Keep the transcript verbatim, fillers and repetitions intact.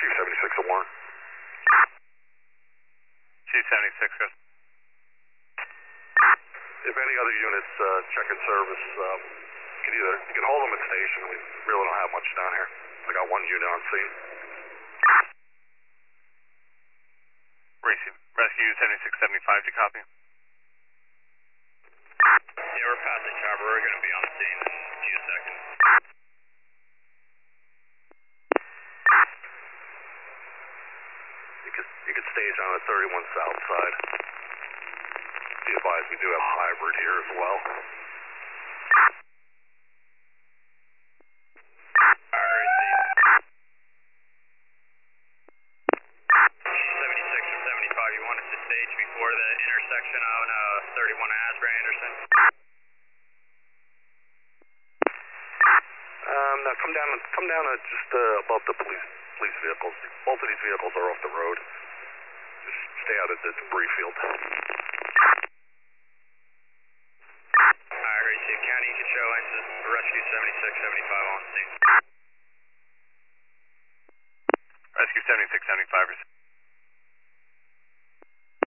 Chief seventy-six at Warren. Chief seventy-six, Chris. If any other units uh, check in service, um, you can either you can hold them at station. We really don't have much down here. I got one unit on scene. Receive. Rescue seventy-six seventy-five, to copy. Yeah, we're passing Chopper. We're going to be on the scene in a few seconds. You could you could stage on the thirty-one south side. Be advised, we do have a hybrid here as well. seventy-six or seventy-five, you wanted to stage before the intersection on uh, thirty-one Asbury Anderson? Um, now come down, come down uh, just uh, above the police police vehicles. Both of these vehicles are off the road. Just stay out of the debris field. Alright, receive. County, you can show into rescue seventy-six seventy-five on scene.